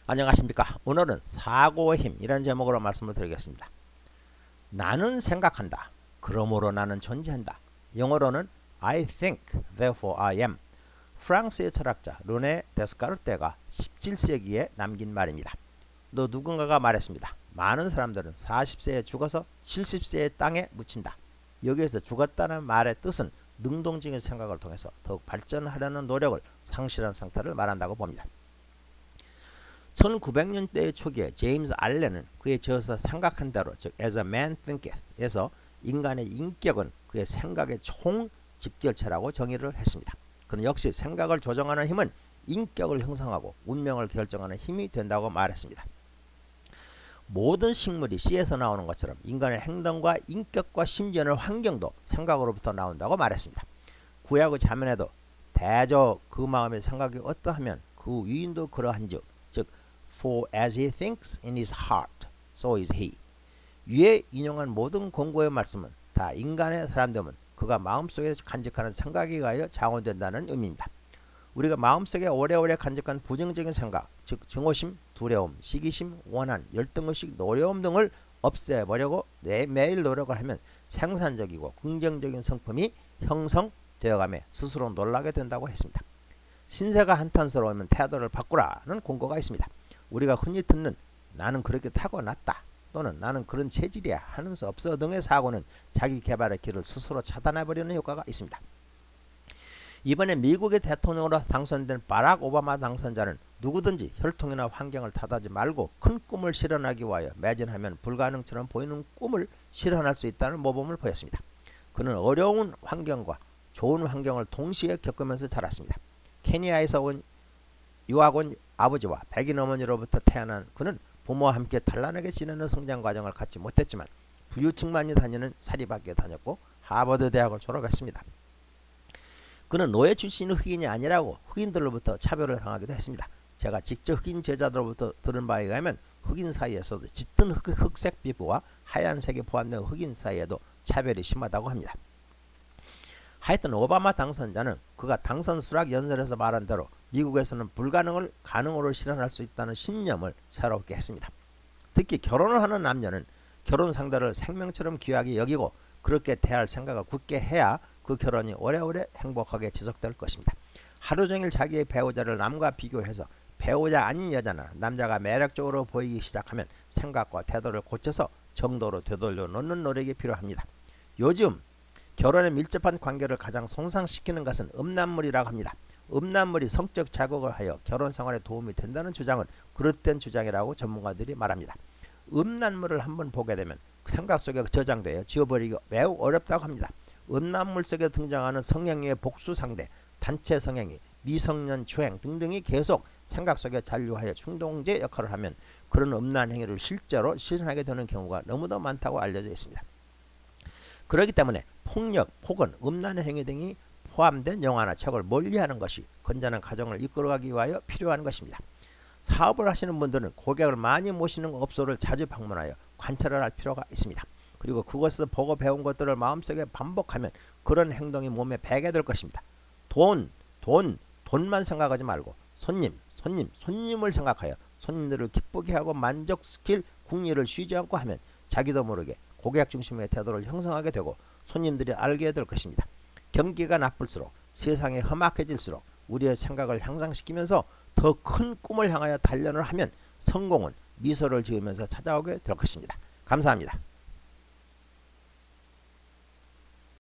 안녕하십니까. 오늘은 사고의 힘 이라는 제목으로 말씀을 드리겠습니다. 나는 생각한다. 그러므로 나는 존재한다. 영어로는 I think, therefore I am. 프랑스의 철학자 르네 데스카르테가 17세기에 남긴 말입니다. 또 누군가가 말했습니다. 많은 사람들은 40세에 죽어서 70세의 땅에 묻힌다. 여기에서 죽었다는 말의 뜻은 능동적인 생각을 통해서 더욱 발전하려는 노력을 상실한 상태를 말한다고 봅니다. 1900년대 초기에 제임스 알렌은 그의 저서 생각한 대로 즉 As a Man Thinketh 에서 인간의 인격은 그의 생각의 총 집결체라고 정의를 했습니다. 그는 역시 생각을 조정하는 힘은 인격을 형성하고 운명을 결정하는 힘이 된다고 말했습니다. 모든 식물이 씨에서 나오는 것처럼 인간의 행동과 인격과 심지어는 환경도 생각으로부터 나온다고 말했습니다. 구약의 자문에도 대저 그 마음의 생각이 어떠하면 그 위인도 그러한즉 즉 For as he thinks in his heart, so is he. 위에 인용한 모든 권고의 말씀은 다 인간의 사람됨은 그가 마음속에 간직하는 생각에 의하여 자원된다는 의미입니다. 우리가 마음속에 오래오래 간직한 부정적인 생각, 즉 증오심, 두려움, 시기심, 원한, 열등의식, 노여움 등을 없애버리고 매일 노력을 하면 생산적이고 긍정적인 성품이 형성되어가며 스스로 놀라게 된다고 했습니다. 신세가 한탄스러우면 태도를 바꾸라는 권고가 있습니다. 우리가 흔히 듣는 나는 그렇게 타고났다 또는 나는 그런 체질이야 하는 수 없어 등의 사고는 자기 개발의 길을 스스로 차단해버리는 효과가 있습니다. 이번에 미국의 대통령으로 당선된 바락 오바마 당선자는 누구든지 혈통이나 환경을 탓하지 말고 큰 꿈을 실현하기 위하여 매진하면 불가능처럼 보이는 꿈을 실현할 수 있다는 모범을 보였습니다. 그는 어려운 환경과 좋은 환경을 동시에 겪으면서 자랐습니다. 케니아에서 유학 온 아버지와 백인 어머니로부터 태어난 그는 부모와 함께 단란하게 지내는 성장 과정을 갖지 못했지만 부유층만이 다니는 사립학교에 다녔고 하버드 대학을 졸업했습니다. 그는 노예 출신의 흑인이 아니라고 흑인들로부터 차별을 당하기도 했습니다. 제가 직접 흑인 제자들로부터 들은 바에 의하면 흑인 사이에서도 짙은 흑색 피부와 하얀색이 포함된 흑인 사이에도 차별이 심하다고 합니다. 하여튼 오바마 당선자는 그가 당선 수락 연설에서 말한 대로 미국에서는 불가능을 가능으로 실현할 수 있다는 신념을 새롭게 했습니다. 특히 결혼을 하는 남녀는 결혼 상대를 생명처럼 귀하게 여기고 그렇게 대할 생각을 굳게 해야 그 결혼이 오래오래 행복하게 지속될 것입니다. 하루 종일 자기의 배우자를 남과 비교해서 배우자 아닌 여자나 남자가 매력적으로 보이기 시작하면 생각과 태도를 고쳐서 정도로 되돌려 놓는 노력이 필요합니다. 요즘 결혼에 밀접한 관계를 가장 손상시키는 것은 음란물이라고 합니다. 음란물이 성적 자극을 하여 결혼 생활에 도움이 된다는 주장은 그릇된 주장이라고 전문가들이 말합니다. 음란물을 한번 보게 되면 생각 속에 저장되어 지워버리기 매우 어렵다고 합니다. 음란물 속에 등장하는 성행위의 복수 상대, 단체 성행위, 미성년 추행 등등이 계속 생각 속에 잔류하여 충동제 역할을 하면 그런 음란 행위를 실제로 실현하게 되는 경우가 너무도 많다고 알려져 있습니다. 그렇기 때문에 폭력, 폭언, 음란의 행위 등이 포함된 영화나 책을 멀리하는 것이 건전한 가정을 이끌어가기 위하여 필요한 것입니다. 사업을 하시는 분들은 고객을 많이 모시는 업소를 자주 방문하여 관찰을 할 필요가 있습니다. 그리고 그것에서 보고 배운 것들을 마음속에 반복하면 그런 행동이 몸에 배게 될 것입니다. 돈만 생각하지 말고 손님을 생각하여 손님들을 기쁘게 하고 만족시킬 궁리를 쉬지 않고 하면 자기도 모르게 고객 중심의 태도를 형성하게 되고 손님들이 알게 될 것입니다. 경기가 나쁠수록 세상이 험악해질수록 우리의 생각을 향상시키면서 더 큰 꿈을 향하여 단련을 하면 성공은 미소를 지으면서 찾아오게 될 것입니다. 감사합니다.